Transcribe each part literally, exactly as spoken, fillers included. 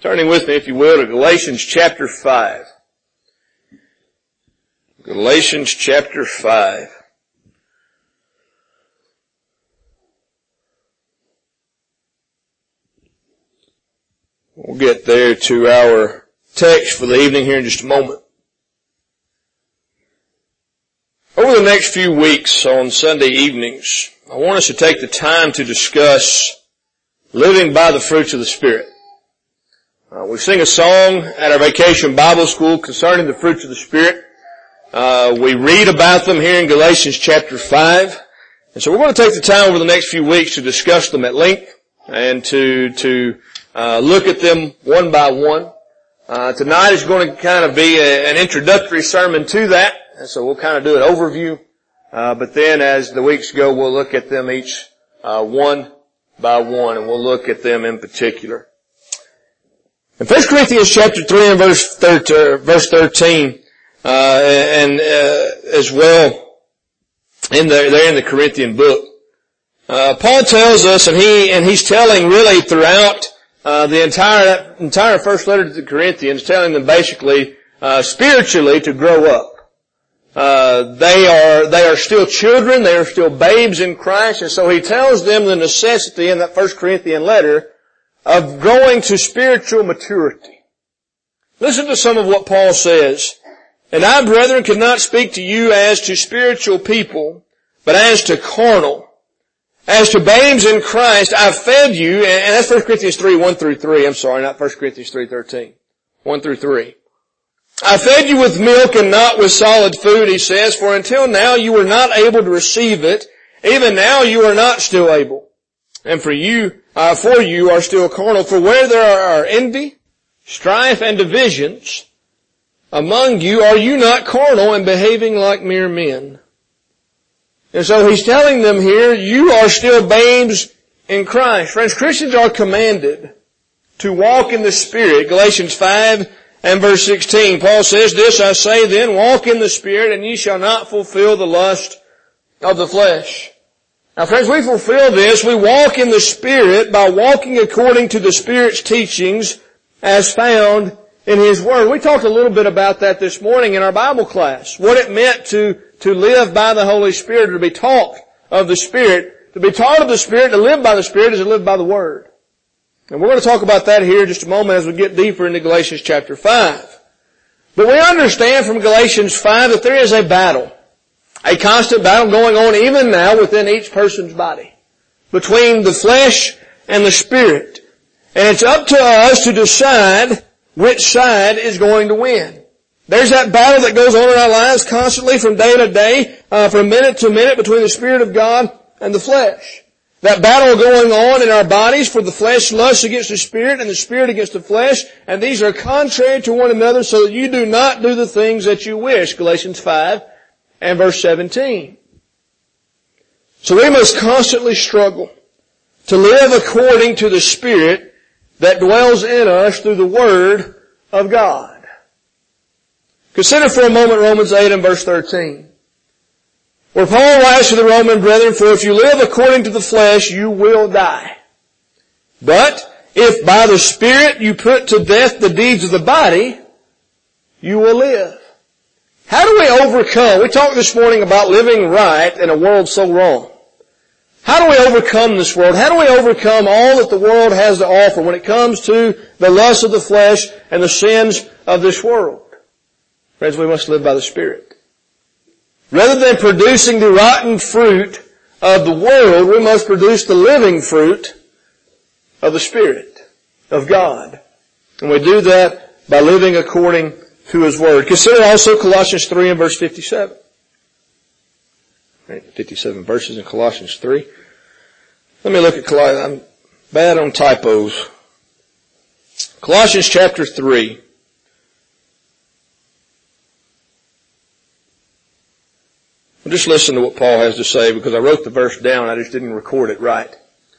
Turning with me, if you will, to Galatians chapter five. Galatians chapter five. We'll get there to our text for the evening here in just a moment. Over the next few weeks on Sunday evenings, I want us to take the time to discuss living by the fruits of the Spirit. Uh, we sing a song at our vacation Bible school concerning the fruits of the Spirit. Uh, we read about them here in Galatians chapter five. And so we're going to take the time over the next few weeks to discuss them at length and to, to, uh, look at them one by one. Uh, tonight is going to kind of be a, an introductory sermon to that. And so we'll kind of do an overview. Uh, but then as the weeks go, we'll look at them each, uh, one by one, and we'll look at them in particular. In First Corinthians chapter three and verse thirteen, uh, and, uh, as well, in the, there in the Corinthian book, uh, Paul tells us, and he, and he's telling really throughout, uh, the entire, entire first letter to the Corinthians, telling them basically, uh, spiritually to grow up. Uh, they are, they are still children, they are still babes in Christ, and so he tells them the necessity in that First Corinthian letter of growing to spiritual maturity. Listen to some of what Paul says. And I, brethren, could not speak to you as to spiritual people, but as to carnal. As to babes in Christ, I fed you, and that's First Corinthians three, one through three. I'm sorry, not First Corinthians three, thirteen. one through three. I fed you with milk and not with solid food, he says, for until now you were not able to receive it. Even now you are not still able. And for you, uh, for you are still carnal. For where there are envy, strife, and divisions among you, are you not carnal and behaving like mere men? And so he's telling them here, you are still babes in Christ. Friends, Christians are commanded to walk in the Spirit. Galatians five and verse sixteen, Paul says, this I say then, walk in the Spirit, and ye shall not fulfill the lust of the flesh. Now friends, we fulfill this. We walk in the Spirit by walking according to the Spirit's teachings as found in His Word. We talked a little bit about that this morning in our Bible class. What it meant to, to live by the Holy Spirit, to be taught of the Spirit. To be taught of the Spirit, to live by the Spirit, is to live by the Word. And we're going to talk about that here in just a moment as we get deeper into Galatians chapter five. But we understand from Galatians five that there is a battle. A constant battle going on even now within each person's body. Between the flesh and the Spirit. And it's up to us to decide which side is going to win. There's that battle that goes on in our lives constantly from day to day, uh, from minute to minute between the Spirit of God and the flesh. That battle going on in our bodies, for the flesh lusts against the Spirit and the Spirit against the flesh, and these are contrary to one another so that you do not do the things that you wish. Galatians five and verse seventeen. So we must constantly struggle to live according to the Spirit that dwells in us through the Word of God. Consider for a moment Romans eight and verse thirteen. Where Paul writes to the Roman brethren, for if you live according to the flesh, you will die. But if by the Spirit you put to death the deeds of the body, you will live. How do we overcome? We talked this morning about living right in a world so wrong. How do we overcome this world? How do we overcome all that the world has to offer when it comes to the lust of the flesh and the sins of this world? Friends, we must live by the Spirit. Rather than producing the rotten fruit of the world, we must produce the living fruit of the Spirit of God. And we do that by living according to His Word. Consider also Colossians three and verse fifty-seven. Right, fifty-seven verses in Colossians three. Let me look at Colossians. I'm bad on typos. Colossians chapter three. Well, just listen to what Paul has to say, because I wrote the verse down, I just didn't record it right.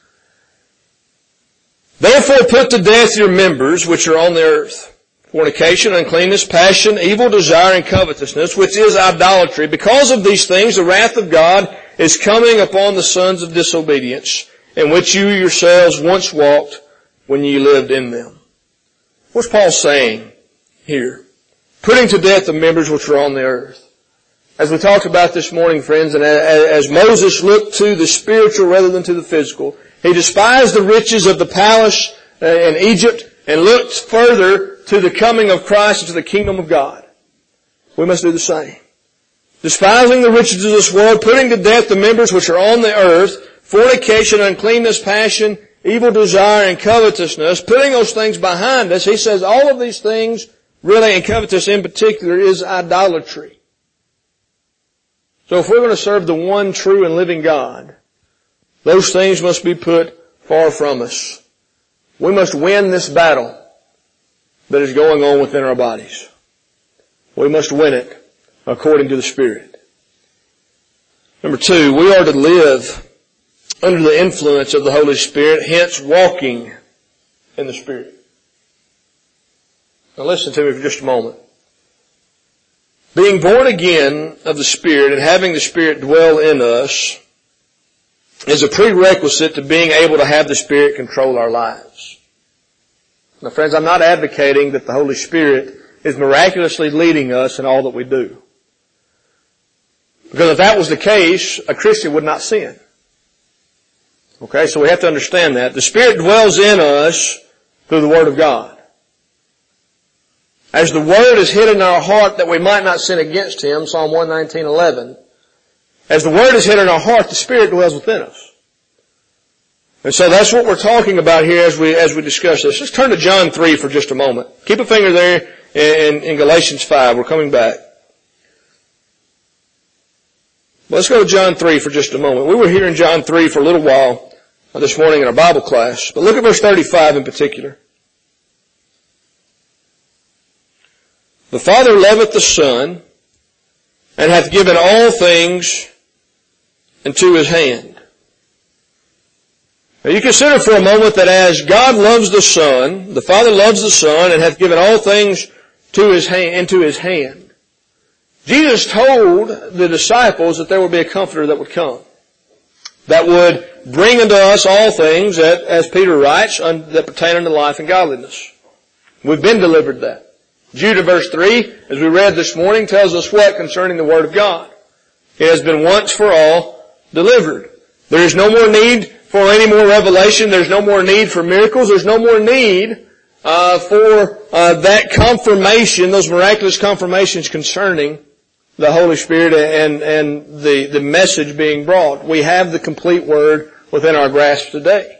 Therefore put to death your members which are on the earth, fornication, uncleanness, passion, evil desire, and covetousness, which is idolatry. Because of these things the wrath of God is coming upon the sons of disobedience, in which you yourselves once walked when ye lived in them. What's Paul saying here? Putting to death the members which are on the earth. As we talked about this morning, friends, and as Moses looked to the spiritual rather than to the physical, he despised the riches of the palace in Egypt and looked further to the coming of Christ and to the kingdom of God. We must do the same. Despising the riches of this world, putting to death the members which are on the earth, fornication, uncleanness, passion, evil desire, and covetousness, putting those things behind us. He says all of these things, really, and covetous in particular, is idolatry. So if we're going to serve the one true and living God, those things must be put far from us. We must win this battle that is going on within our bodies. We must win it according to the Spirit. Number two, we are to live under the influence of the Holy Spirit, hence walking in the Spirit. Now listen to me for just a moment. Being born again of the Spirit and having the Spirit dwell in us is a prerequisite to being able to have the Spirit control our lives. Now friends, I'm not advocating that the Holy Spirit is miraculously leading us in all that we do. Because if that was the case, a Christian would not sin. Okay, so we have to understand that. The Spirit dwells in us through the Word of God. As the Word is hid in our heart that we might not sin against Him, Psalm one nineteen eleven, as the Word is hid in our heart, the Spirit dwells within us. And so that's what we're talking about here as we, as we discuss this. Let's turn to John three for just a moment. Keep a finger there in, in Galatians five. We're coming back. Let's go to John three for just a moment. We were here in John three for a little while this morning in our Bible class, but look at verse thirty-five in particular. The Father loveth the Son, and hath given all things into His hand. Now you consider for a moment that as God loves the Son, the Father loves the Son, and hath given all things to His hand, into His hand. Jesus told the disciples that there would be a Comforter that would come, that would bring unto us all things, that, as Peter writes, that pertain unto life and godliness. We've been delivered that. Jude verse three, as we read this morning, tells us what concerning the Word of God? It has been once for all delivered. There is no more need for any more revelation. There's no more need for miracles. There's no more need uh, for uh, that confirmation, those miraculous confirmations concerning the Holy Spirit and, and the, the message being brought. We have the complete Word within our grasp today.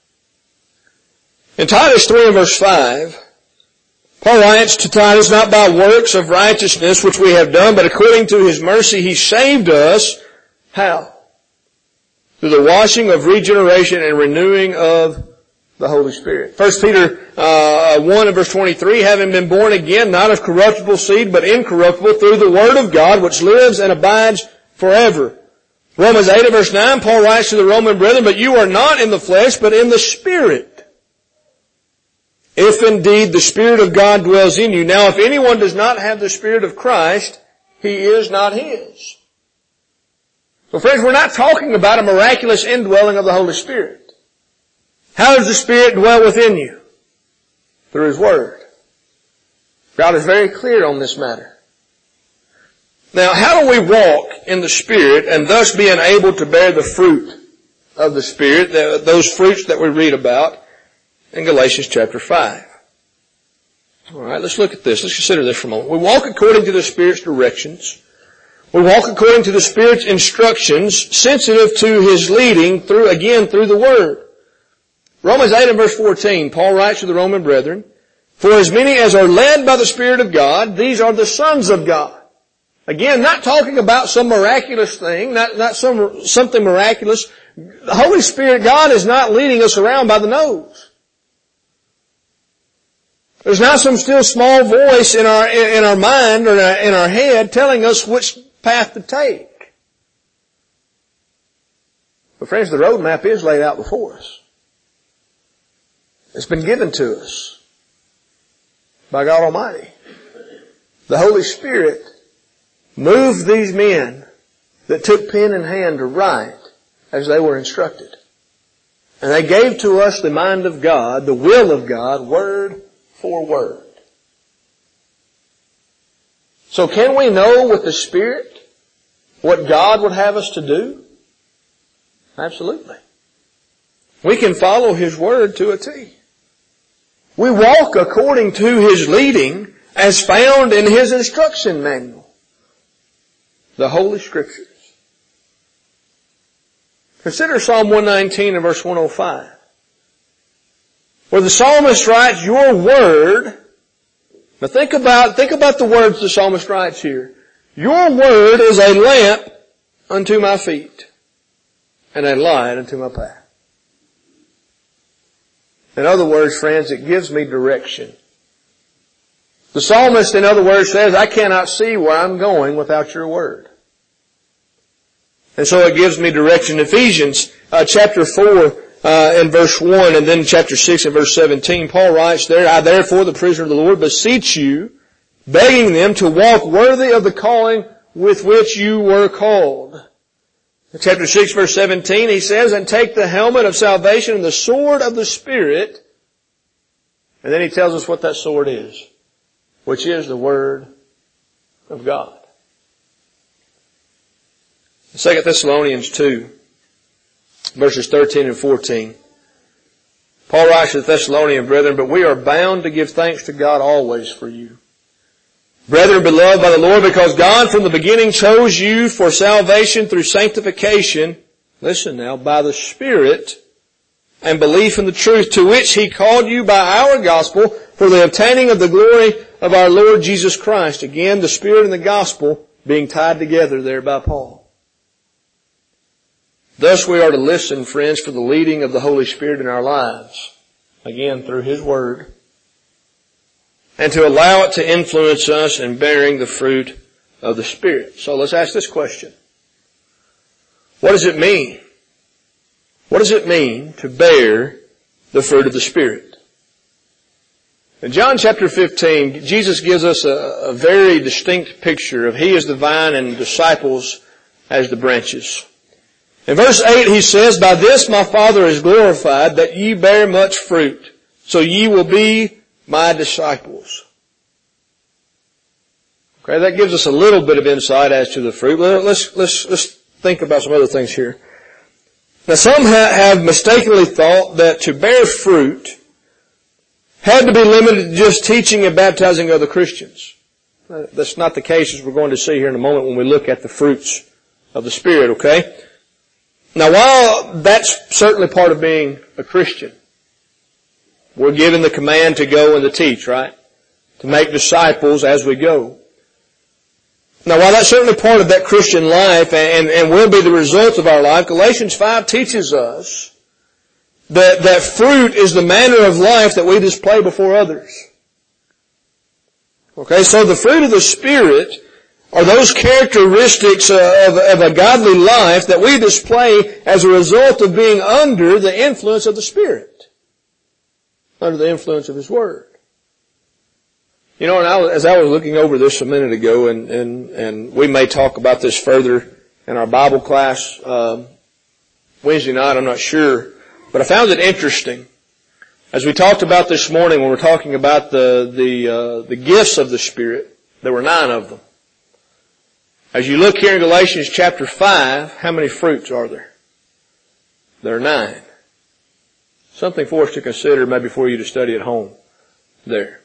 In Titus three and verse five, Paul writes to Titus, not by works of righteousness which we have done, but according to His mercy He saved us. How? Through the washing of regeneration and renewing of the Holy Spirit. First Peter uh, one and verse twenty-three, having been born again, not of corruptible seed, but incorruptible, through the Word of God, which lives and abides forever. Romans eight and verse nine, Paul writes to the Roman brethren, but you are not in the flesh, but in the Spirit, if indeed the Spirit of God dwells in you. Now if anyone does not have the Spirit of Christ, he is not His. So friends, we're not talking about a miraculous indwelling of the Holy Spirit. How does the Spirit dwell within you? Through His Word. God is very clear on this matter. Now, how do we walk in the Spirit and thus be enabled to bear the fruit of the Spirit, those fruits that we read about in Galatians chapter five? Alright, let's look at this. Let's consider this for a moment. We walk according to the Spirit's directions. We walk according to the Spirit's instructions, sensitive to His leading through, again, through the Word. Romans eight and verse fourteen, Paul writes to the Roman brethren, for as many as are led by the Spirit of God, these are the sons of God. Again, not talking about some miraculous thing, not, not some, something miraculous. The Holy Spirit, God, is not leading us around by the nose. There's not some still small voice in our, in our mind or in our head telling us which path to take. But friends, the roadmap is laid out before us. It's been given to us by God Almighty. The Holy Spirit moved these men that took pen in hand to write as they were instructed. And they gave to us the mind of God, the will of God, word for Word. So can we know with the Spirit what God would have us to do? Absolutely. We can follow His Word to a T. We walk according to His leading as found in His instruction manual, the Holy Scriptures. Consider Psalm one nineteen and verse one oh five, where the psalmist writes, Your Word. Now think about, think about the words the psalmist writes here. Your Word is a lamp unto my feet and a light unto my path. In other words, friends, it gives me direction. The psalmist, in other words, says, I cannot see where I'm going without your Word. And so it gives me direction. Ephesians uh, chapter four uh, and verse one, and then chapter six and verse seventeen, Paul writes there, I therefore, the prisoner of the Lord, beseech you, begging them to walk worthy of the calling with which you were called. In chapter six verse seventeen, he says, and take the helmet of salvation and the sword of the Spirit. And then he tells us what that sword is, which is the Word of God. Second Thessalonians two, verses thirteen and fourteen. Paul writes to the Thessalonian brethren, but we are bound to give thanks to God always for you, brethren beloved by the Lord, because God from the beginning chose you for salvation through sanctification, listen now, by the Spirit and belief in the truth, to which He called you by our gospel for the obtaining of the glory of our Lord Jesus Christ. Again, the Spirit and the gospel being tied together there by Paul. Thus we are to listen, friends, for the leading of the Holy Spirit in our lives, again through His Word, and to allow it to influence us in bearing the fruit of the Spirit. So let's ask this question. What does it mean? What does it mean to bear the fruit of the Spirit? In John chapter fifteen, Jesus gives us a, a very distinct picture of He is the vine and disciples as the branches. In verse eight he says, by this my Father is glorified, that ye bear much fruit, so ye will be my disciples. Okay, that gives us a little bit of insight as to the fruit. Let's, let's, let's think about some other things here. Now some ha- have mistakenly thought that to bear fruit had to be limited to just teaching and baptizing other Christians. That's not the case, as we're going to see here in a moment when we look at the fruits of the Spirit, okay? Now while that's certainly part of being a Christian, we're given the command to go and to teach, right? To make disciples as we go. Now while that's certainly part of that Christian life and, and will be the result of our life, Galatians five teaches us that, that fruit is the manner of life that we display before others. Okay, so the fruit of the Spirit are those characteristics of, of a godly life that we display as a result of being under the influence of the Spirit, under the influence of His Word. You know, and I, as I was looking over this a minute ago, and, and, and we may talk about this further in our Bible class uh, Wednesday night, I'm not sure, but I found it interesting. As we talked about this morning when we're talking about the the uh, the gifts of the Spirit, there were nine of them. As you look here in Galatians chapter five, how many fruits are there? There are nine. Something for us to consider, maybe for you to study at home there.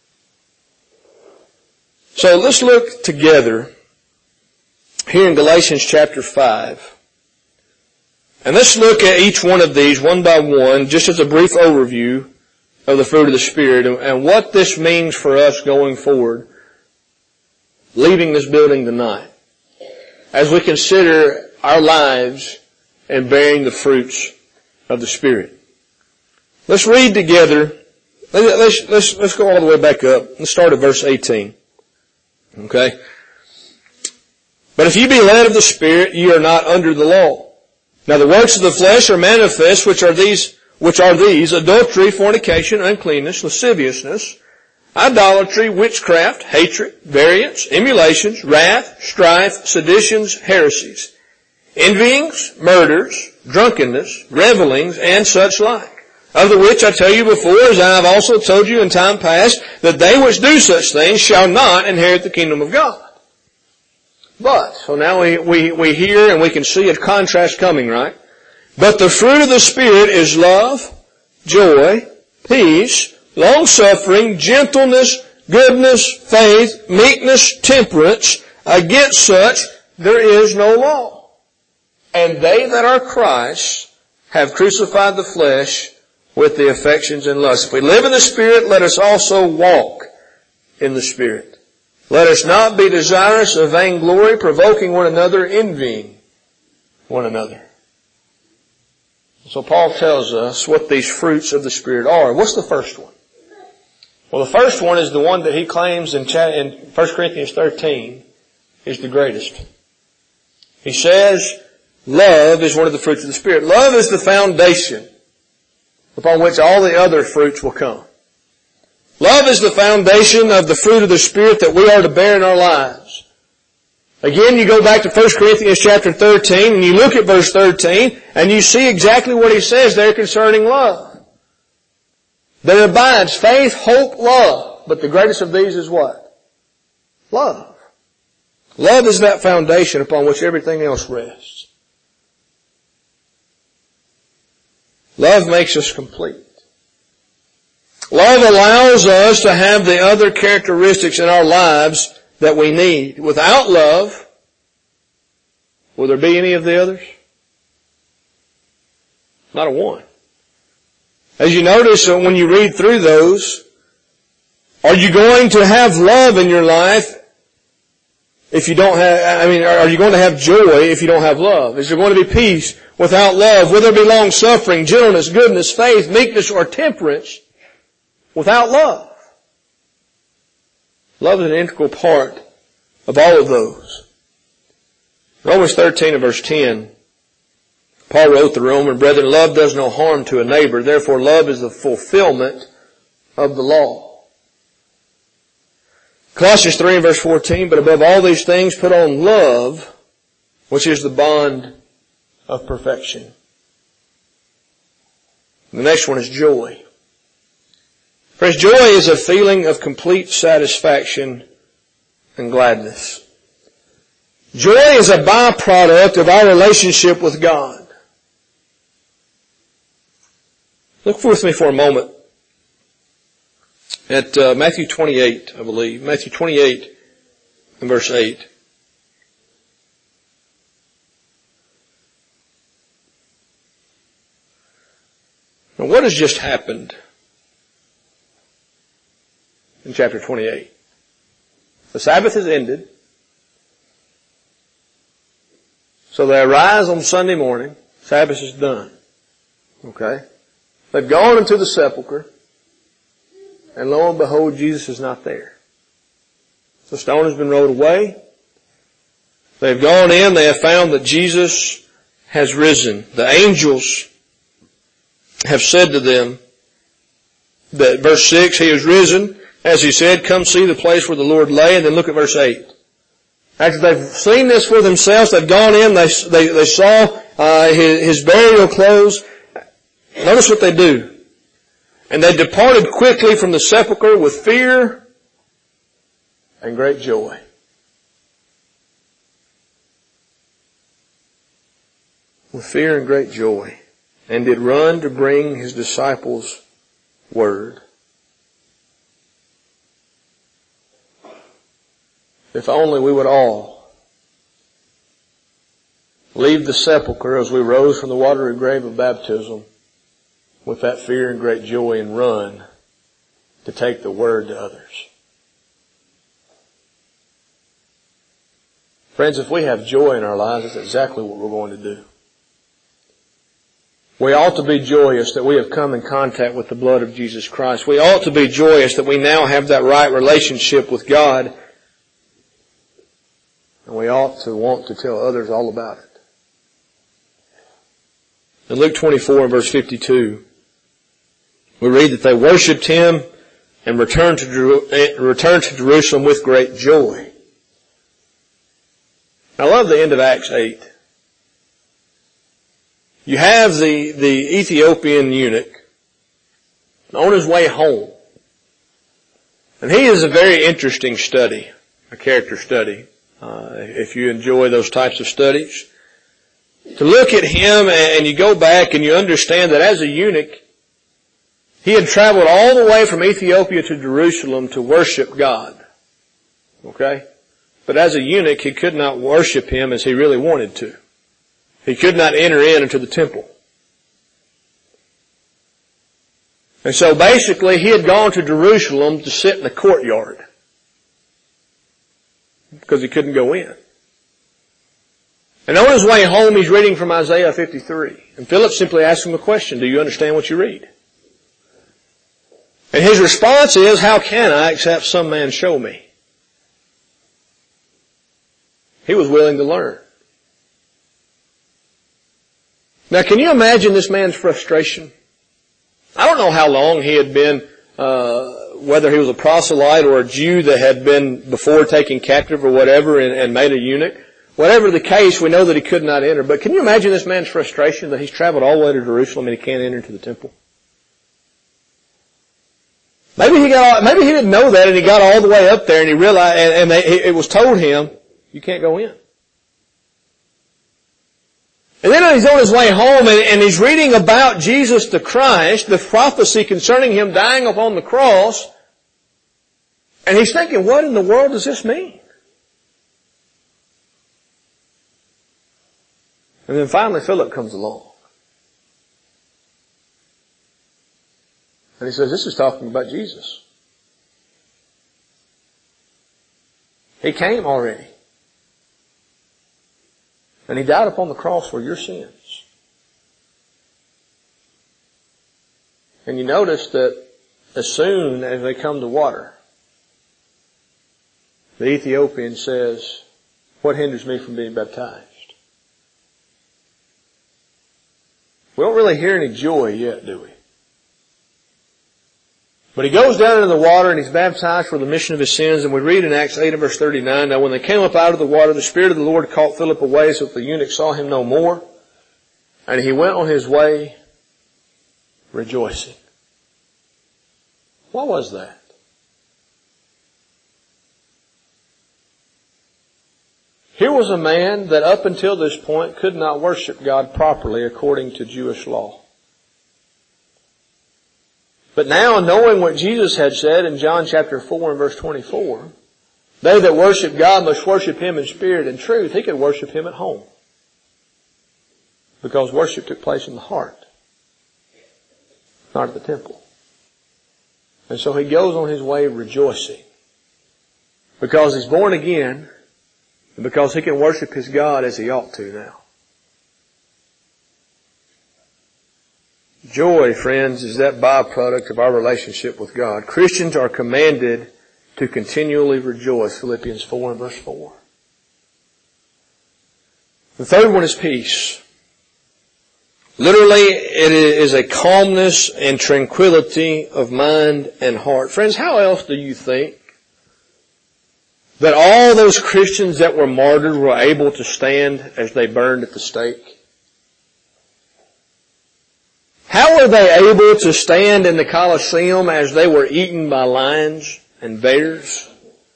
So let's look together here in Galatians chapter five. And let's look at each one of these one by one, just as a brief overview of the fruit of the Spirit and, and what this means for us going forward, leaving this building tonight, as we consider our lives and bearing the fruits of the Spirit. Let's read together. Let's, let's, let's go all the way back up. Let's start at verse eighteen. Okay? But if ye be led of the Spirit, ye are not under the law. Now the works of the flesh are manifest, which are these, which are these, adultery, fornication, uncleanness, lasciviousness, idolatry, witchcraft, hatred, variance, emulations, wrath, strife, seditions, heresies, envyings, murders, drunkenness, revelings, and such like, of the which I tell you before, as I have also told you in time past, that they which do such things shall not inherit the kingdom of God. But, so now we, we, we hear and we can see a contrast coming, right? But the fruit of the Spirit is love, joy, peace, long-suffering, gentleness, goodness, faith, meekness, temperance. Against such there is no law. And they that are Christ have crucified the flesh with the affections and lusts. If we live in the Spirit, let us also walk in the Spirit. Let us not be desirous of vainglory, provoking one another, envying one another. So Paul tells us what these fruits of the Spirit are. What's the first one? Well, the first one is the one that he claims in First Corinthians thirteen is the greatest. He says, love is one of the fruits of the Spirit. Love is the foundation upon which all the other fruits will come. Love is the foundation of the fruit of the Spirit that we are to bear in our lives. Again, you go back to First Corinthians chapter thirteen and you look at verse thirteen and you see exactly what he says there concerning love. There abides faith, hope, love. But the greatest of these is what? Love. Love is that foundation upon which everything else rests. Love makes us complete. Love allows us to have the other characteristics in our lives that we need. Without love, will there be any of the others? Not a one. As you notice when you read through those, are you going to have love in your life if you don't have, I mean, are you going to have joy if you don't have love? Is there going to be peace without love? Will there be long suffering, gentleness, goodness, faith, meekness, or temperance without love? Love is an integral part of all of those. Romans thirteen and verse ten, Paul wrote to the Roman brethren, love does no harm to a neighbor, therefore love is the fulfillment of the law. Colossians three and verse fourteen, but above all these things put on love, which is the bond of perfection. The next one is joy. Friends, joy is a feeling of complete satisfaction and gladness. Joy is a byproduct of our relationship with God. Look with me for a moment at uh, Matthew twenty-eight, I believe. Matthew twenty-eight and verse eight. Now, what has just happened in chapter twenty-eight? The Sabbath has ended. So they arise on Sunday morning. Sabbath is done. Okay? They've gone into the sepulchre. And lo and behold, Jesus is not there. The stone has been rolled away. They've gone in. They have found that Jesus has risen. The angels have said to them that, verse six, He is risen. As He said, come see the place where the Lord lay. And then look at verse eight. After they've seen this for themselves, they've gone in, they, they, they saw uh, his, his burial clothes. Notice what they do. And they departed quickly from the sepulchre with fear and great joy. With fear and great joy. And did run to bring His disciples word. If only we would all leave the sepulchre as we rose from the watery grave of baptism with that fear and great joy and run to take the word to others. Friends, if we have joy in our lives, that's exactly what we're going to do. We ought to be joyous that we have come in contact with the blood of Jesus Christ. We ought to be joyous that we now have that right relationship with God. And we ought to want to tell others all about it. In Luke twenty-four and verse fifty-two, we read that they worshipped Him and returned to, returned to Jerusalem with great joy. I love the end of Acts eight. You have the, the Ethiopian eunuch on his way home. And he is a very interesting study, a character study, uh, if you enjoy those types of studies. To look at him and you go back and you understand that as a eunuch, he had traveled all the way from Ethiopia to Jerusalem to worship God. Okay? But as a eunuch, he could not worship him as he really wanted to. He could not enter in into the temple. And so basically he had gone to Jerusalem to sit in the courtyard because he couldn't go in. And on his way home he's reading from Isaiah fifty-three. And Philip simply asked him a question, do you understand what you read? And his response is, how can I except some man show me? He was willing to learn. Now can you imagine this man's frustration? I don't know how long he had been, uh, whether he was a proselyte or a Jew that had been before taken captive or whatever and, and made a eunuch. Whatever the case, we know that he could not enter. But can you imagine this man's frustration that he's traveled all the way to Jerusalem and he can't enter into the temple? Maybe he got, maybe he didn't know that and he got all the way up there and he realized, and, and they, it was told him, you can't go in. And then he's on his way home and, and he's reading about Jesus the Christ, the prophecy concerning him dying upon the cross. And he's thinking, what in the world does this mean? And then finally Philip comes along. And he says, this is talking about Jesus. He came already. And he died upon the cross for your sins. And you notice that as soon as they come to water, the Ethiopian says, what hinders me from being baptized? We don't really hear any joy yet, do we? But he goes down into the water and he's baptized for the remission of his sins. And we read in Acts eight and verse thirty-nine, now when they came up out of the water, the Spirit of the Lord caught Philip away so that the eunuch saw him no more. And he went on his way rejoicing. What was that? Here was a man that up until this point could not worship God properly according to Jewish law. But now, knowing what Jesus had said in John chapter four and verse twenty-four, they that worship God must worship Him in spirit and truth, he could worship Him at home. Because worship took place in the heart, not at the temple. And so he goes on his way rejoicing. Because he's born again, and because he can worship his God as he ought to now. Joy, friends, is that byproduct of our relationship with God. Christians are commanded to continually rejoice, Philippians four and verse four. The third one is peace. Literally, it is a calmness and tranquility of mind and heart. Friends, how else do you think that all those Christians that were martyred were able to stand as they burned at the stake? How were they able to stand in the Colosseum as they were eaten by lions and bears?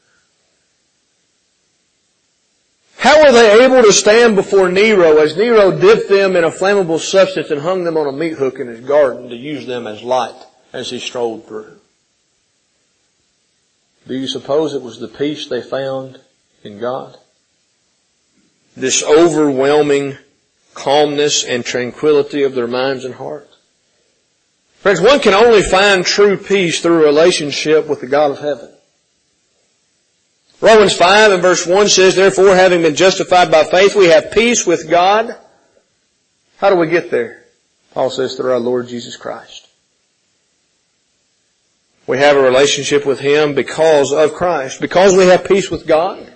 How were they able to stand before Nero as Nero dipped them in a flammable substance and hung them on a meat hook in his garden to use them as light as he strolled through? Do you suppose it was the peace they found in God? This overwhelming calmness and tranquility of their minds and hearts? Friends, one can only find true peace through a relationship with the God of heaven. Romans five and verse one says, therefore, having been justified by faith, we have peace with God. How do we get there? Paul says, through our Lord Jesus Christ. We have a relationship with Him because of Christ. Because we have peace with God.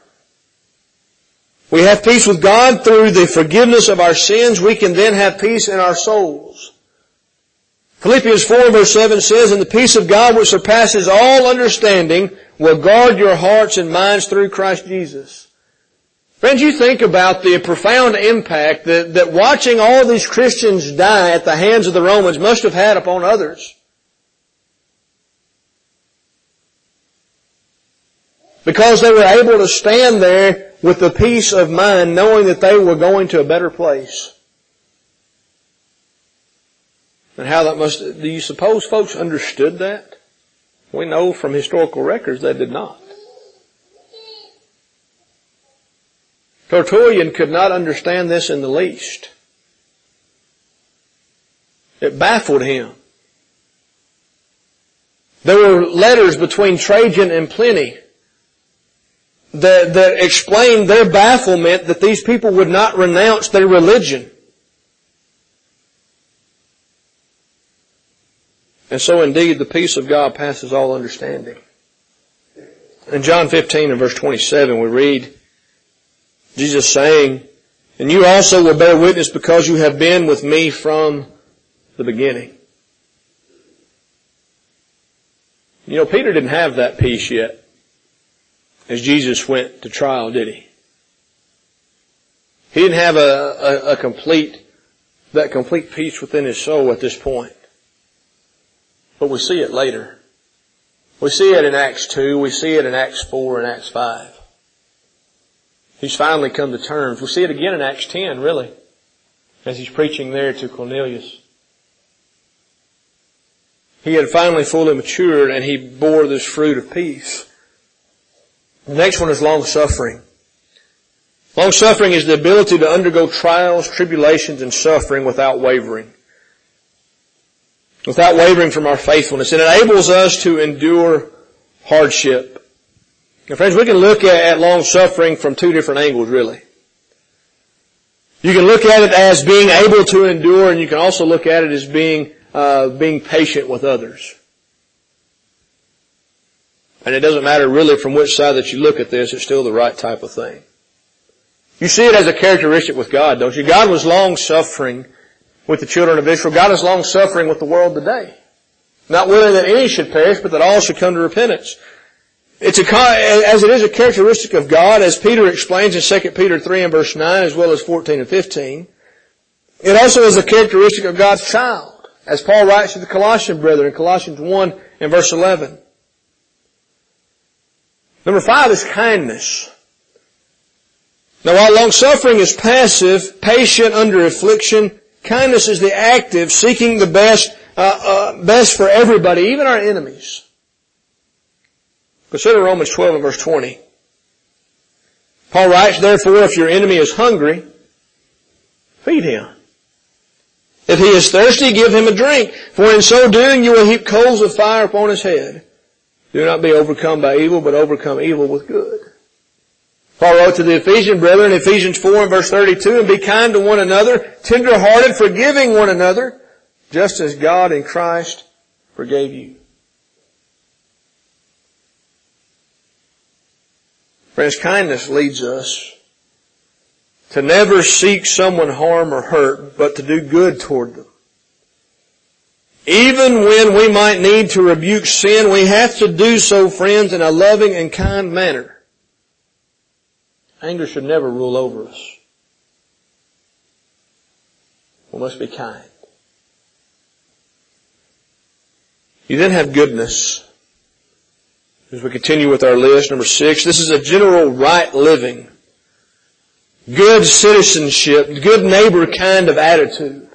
We have peace with God through the forgiveness of our sins. We can then have peace in our souls. Philippians four verse seven says, and the peace of God which surpasses all understanding will guard your hearts and minds through Christ Jesus. Friends, you think about the profound impact that, that watching all these Christians die at the hands of the Romans must have had upon others. Because they were able to stand there with the peace of mind, knowing that they were going to a better place. And how that must, do you suppose folks understood that? We know from historical records they did not. Tertullian could not understand this in the least. It baffled him. There were letters between Trajan and Pliny that, that explained their bafflement that these people would not renounce their religion. And so indeed the peace of God passes all understanding. In John fifteen and verse twenty-seven we read Jesus saying, "And you also will bear witness because you have been with me from the beginning." You know, Peter didn't have that peace yet as Jesus went to trial, did he? He didn't have a, a, a complete, that complete peace within his soul at this point. But we see it later. We see it in Acts two, we see it in Acts four and Acts five. He's finally come to terms. We see it again in Acts ten, really, as he's preaching there to Cornelius. He had finally fully matured and he bore this fruit of peace. The next one is long-suffering. Long-suffering is the ability to undergo trials, tribulations, and suffering without wavering. Without wavering from our faithfulness. It enables us to endure hardship. Now friends, we can look at, at long-suffering from two different angles, really. You can look at it as being able to endure, and you can also look at it as being uh, being patient with others. And it doesn't matter really from which side that you look at this, it's still the right type of thing. You see it as a characteristic with God, don't you? God was long-suffering with the children of Israel. God is long-suffering with the world today. Not willing that any should perish, but that all should come to repentance. It's a, as it is a characteristic of God, as Peter explains in Second Peter three and verse nine, as well as fourteen and fifteen. It also is a characteristic of God's child, as Paul writes to the Colossian brethren in Colossians one and verse eleven. Number five is kindness. Now while long-suffering is passive, patient under affliction, kindness is the active, seeking the best, uh, uh, best for everybody, even our enemies. Consider Romans twelve and verse twenty. Paul writes, "Therefore, if your enemy is hungry, feed him. If he is thirsty, give him a drink. For in so doing, you will heap coals of fire upon his head. Do not be overcome by evil, but overcome evil with good." Paul wrote to the Ephesian brethren in Ephesians four and verse thirty-two, "And be kind to one another, tender-hearted, forgiving one another, just as God in Christ forgave you." Friends, kindness leads us to never seek someone harm or hurt, but to do good toward them. Even when we might need to rebuke sin, we have to do so, friends, in a loving and kind manner. Anger should never rule over us. We must be kind. You then have goodness. As we continue with our list, number six, this is a general right living, good citizenship, good neighbor kind of attitude.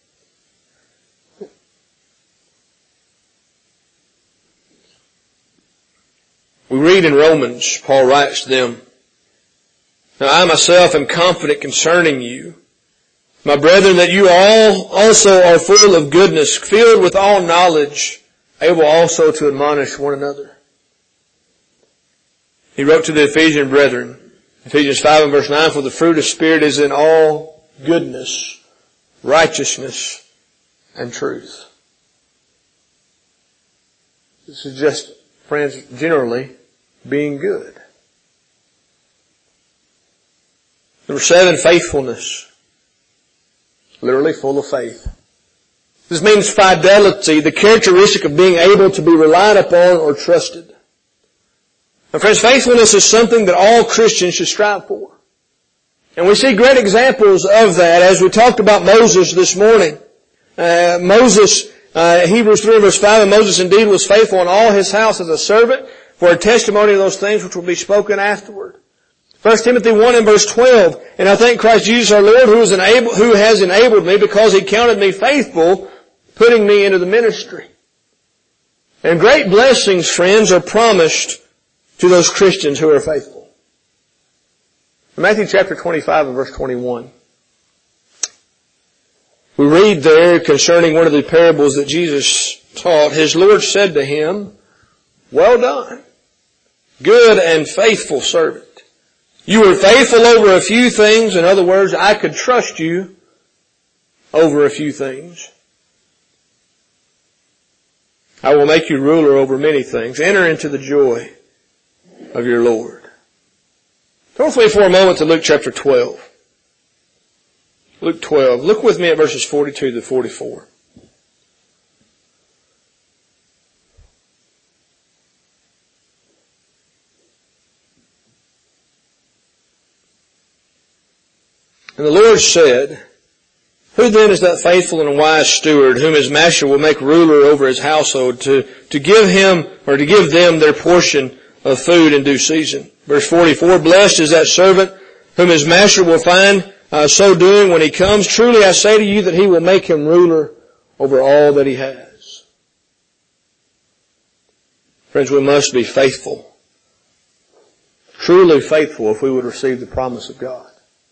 We read in Romans, Paul writes to them, "Now I myself am confident concerning you, my brethren, that you all also are full of goodness, filled with all knowledge, able also to admonish one another." He wrote to the Ephesian brethren, Ephesians five and verse nine, "For the fruit of Spirit is in all goodness, righteousness, and truth." This is just, friends, generally being good. Number seven, faithfulness. Literally full of faith. This means fidelity, the characteristic of being able to be relied upon or trusted. Now friends, faithfulness is something that all Christians should strive for. And we see great examples of that as we talked about Moses this morning. Uh, Moses, uh, Hebrews three verse five, "And Moses indeed was faithful in all his house as a servant for a testimony of those things which will be spoken afterward. First Timothy one and verse twelve, and I thank Christ Jesus our Lord who, is enable, who has enabled me because He counted me faithful, putting me into the ministry. And great blessings, friends, are promised to those Christians who are faithful. In Matthew chapter twenty-five and verse twenty-one, we read there concerning one of the parables that Jesus taught, His Lord said to him, "Well done, good and faithful servant. You were faithful over a few things." In other words, I could trust you over a few things. "I will make you ruler over many things. Enter into the joy of your Lord." Turn with me for a moment to Luke chapter twelve. Luke twelve. Look with me at verses forty-two to forty-four. And the Lord said, "Who then is that faithful and wise steward whom his master will make ruler over his household to, to give him or to give them their portion of food in due season?" Verse forty-four, "Blessed is that servant whom his master will find uh, so doing when he comes. Truly I say to you that he will make him ruler over all that he has." Friends, we must be faithful. Truly faithful if we would receive the promise of God.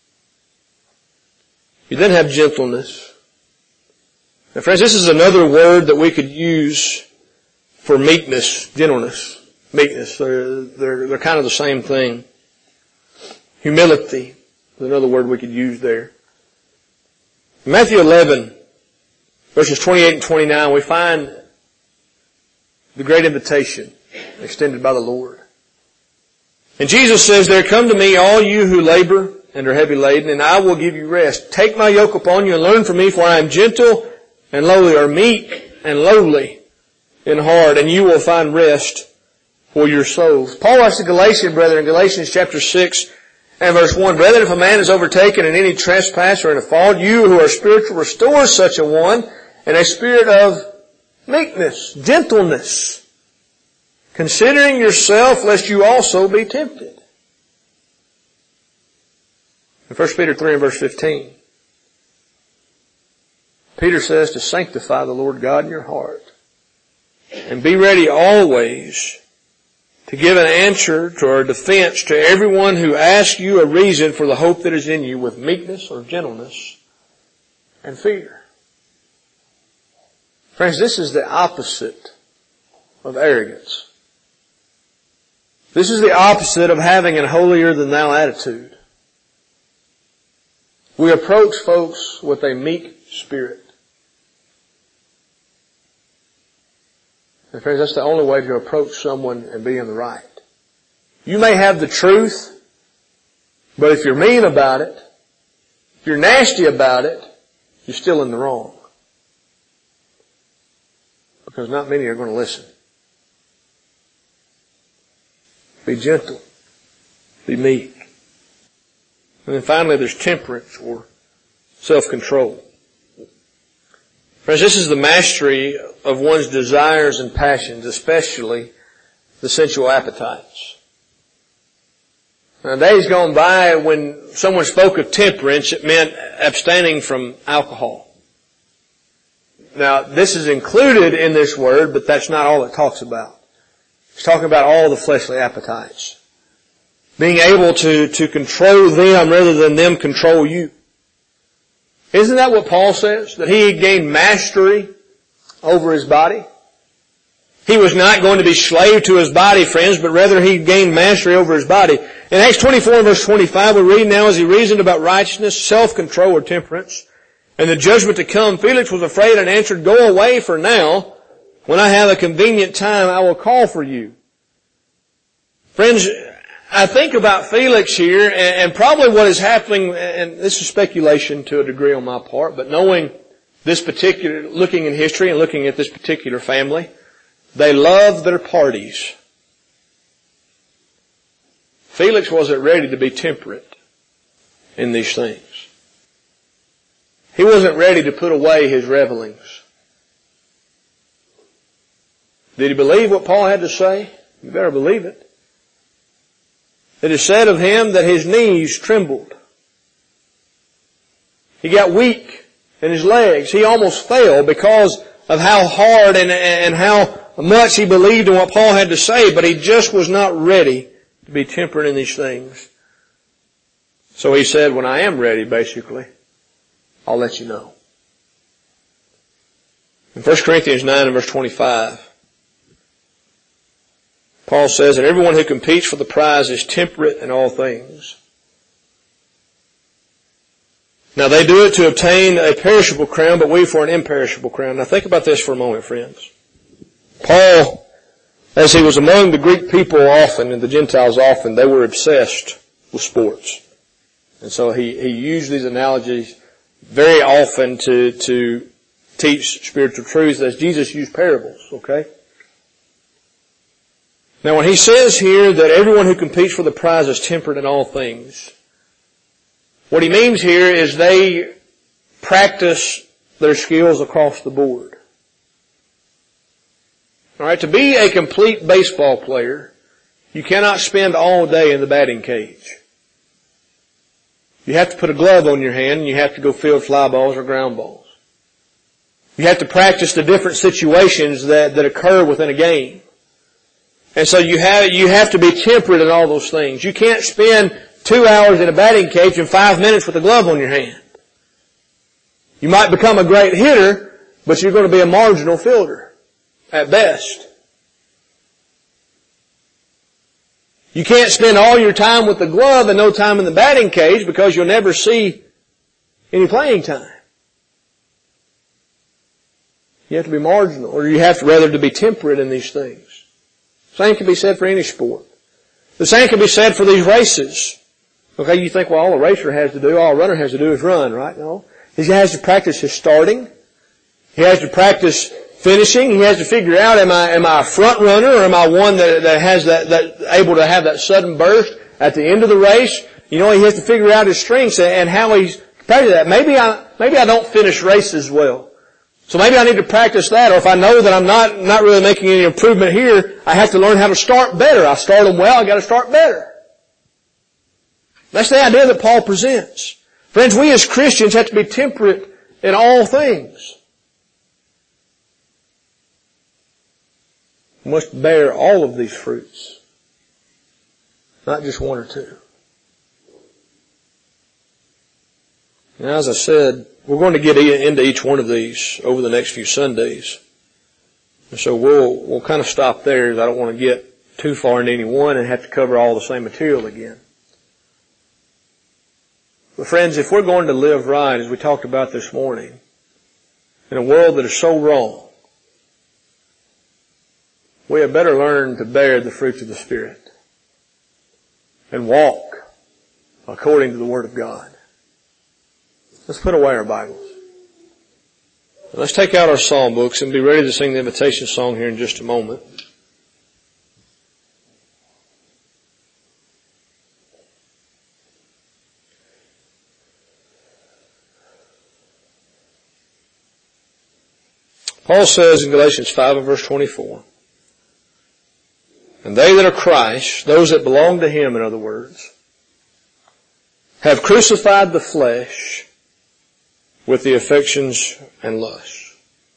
You then have gentleness. Now friends, this is another word that we could use for meekness, gentleness, meekness. They're, they're, they're kind of the same thing. Humility is another word we could use there. In Matthew eleven, verses twenty-eight and twenty-nine, we find the great invitation extended by the Lord. And Jesus says there, "Come to me, all you who labor and are heavy laden, and I will give you rest. Take my yoke upon you and learn from me, for I am gentle and lowly," or meek and lowly in heart, "and you will find rest for your souls." Paul writes to Galatians, brethren, in Galatians chapter six and verse one, "Brethren, if a man is overtaken in any trespass or in a fault, you who are spiritual, restore such a one in a spirit of meekness, gentleness, considering yourself, lest you also be tempted." In First Peter three and verse fifteen, Peter says to sanctify the Lord God in your heart and be ready always to give an answer to or defense to everyone who asks you a reason for the hope that is in you with meekness or gentleness and fear. Friends, this is the opposite of arrogance. This is the opposite of having an holier than thou attitude. We approach folks with a meek spirit. And friends, that's the only way to approach someone and be in the right. You may have the truth, but if you're mean about it, if you're nasty about it, you're still in the wrong. Because not many are going to listen. Be gentle. Be meek. And then finally there's temperance or self-control. Friends, this is the mastery of one's desires and passions, especially the sensual appetites. Now, days gone by when someone spoke of temperance, it meant abstaining from alcohol. Now, this is included in this word, but that's not all it talks about. It's talking about all the fleshly appetites. Being able to, to control them rather than them control you. Isn't that what Paul says? That he gained mastery over his body? He was not going to be slave to his body, friends, but rather he gained mastery over his body. In Acts twenty-four and verse twenty-five, we read now, as he reasoned about righteousness, self-control or temperance, and the judgment to come, Felix was afraid and answered, "Go away, for now, when I have a convenient time, I will call for you." Friends, I think about Felix here, and probably what is happening, and this is speculation to a degree on my part, but knowing this particular, looking in history and looking at this particular family, they loved their parties. Felix wasn't ready to be temperate in these things. He wasn't ready to put away his revelings. Did he believe what Paul had to say? You better believe it. It is said of him that his knees trembled. He got weak in his legs. He almost fell because of how hard and, and how much he believed in what Paul had to say, but he just was not ready to be temperate in these things. So he said, when I am ready, basically, I'll let you know. In First Corinthians nine and verse twenty-five, Paul says, and everyone who competes for the prize is temperate in all things. Now they do it to obtain a perishable crown, but we for an imperishable crown. Now think about this for a moment, friends. Paul, as he was among the Greek people often and the Gentiles often, they were obsessed with sports. And so he, he used these analogies very often to, to teach spiritual truths as Jesus used parables, okay? Now when he says here that everyone who competes for the prize is temperate in all things, what he means here is they practice their skills across the board. Alright, to be a complete baseball player, you cannot spend all day in the batting cage. You have to put a glove on your hand and you have to go field fly balls or ground balls. You have to practice the different situations that, that occur within a game. And so you have, you have to be temperate in all those things. You can't spend two hours in a batting cage and five minutes with a glove on your hand. You might become a great hitter, but you're going to be a marginal fielder at best. You can't spend all your time with the glove and no time in the batting cage because you'll never see any playing time. You have to be marginal, or you have to rather to be temperate in these things. Same can be said for any sport. The same can be said for these races. Okay, you think, well, all a racer has to do, all a runner has to do is run, right? No. He has to practice his starting. He has to practice finishing. He has to figure out, am I, am I a front runner or am I one that, that has that, that, able to have that sudden burst at the end of the race? You know, he has to figure out his strengths and how he's practicing that. Maybe I, maybe I don't finish races well. So maybe I need to practice that, or if I know that I'm not, not really making any improvement here, I have to learn how to start better. I start them well, I gotta start better. That's the idea that Paul presents. Friends, we as Christians have to be temperate in all things. We must bear all of these fruits, not just one or two. Now, as I said, we're going to get into each one of these over the next few Sundays. And so we'll, we'll kind of stop there, as I don't want to get too far into any one and have to cover all the same material again. But friends, if we're going to live right, as we talked about this morning, in a world that is so wrong, we had better learn to bear the fruits of the Spirit and walk according to the Word of God. Let's put away our Bibles. Let's take out our psalm books and be ready to sing the invitation song here in just a moment. Paul says in Galatians five and verse twenty-four, and they that are Christ, those that belong to Him, in other words, have crucified the flesh with the affections and lusts.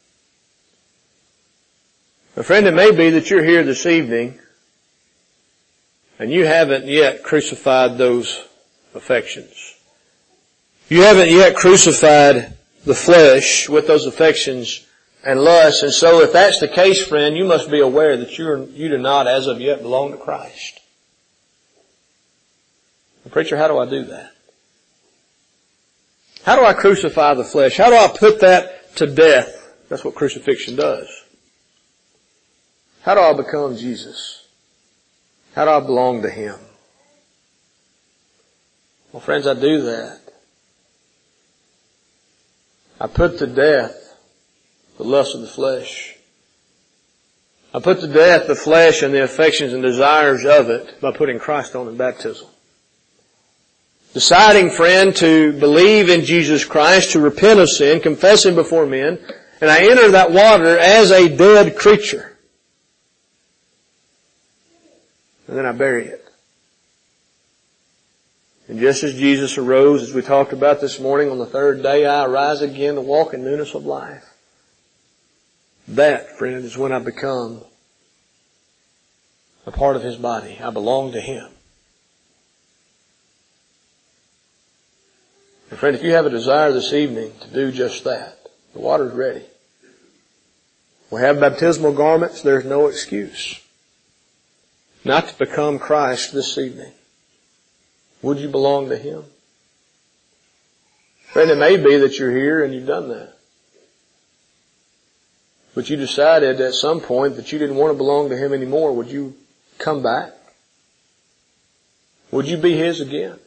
My friend, it may be that you're here this evening and you haven't yet crucified those affections. You haven't yet crucified the flesh with those affections and lusts. And so if that's the case, friend, you must be aware that you're, you do not as of yet belong to Christ. Well, preacher, how do I do that? How do I crucify the flesh? How do I put that to death? That's what crucifixion does. How do I become Jesus? How do I belong to Him? Well, friends, I do that. I put to death the lust of the flesh. I put to death the flesh and the affections and desires of it by putting Christ on in baptism. Deciding, friend, to believe in Jesus Christ, to repent of sin, confess Him before men, and I enter that water as a dead creature. and then I bury it. And just as Jesus arose, as we talked about this morning, on the third day, I arise again to walk in newness of life. That, friend, is when I become a part of His body. I belong to Him. And friend, if you have a desire this evening to do just that, the water's ready. We have baptismal garments. There's no excuse not to become Christ this evening. Would you belong to Him? Friend, it may be that you're here and you've done that. But you decided at some point that you didn't want to belong to Him anymore. Would you come back? Would you be His again?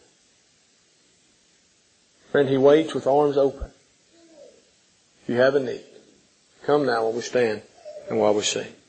Friend, He waits with arms open. If you have a need, come now while we stand and while we sing.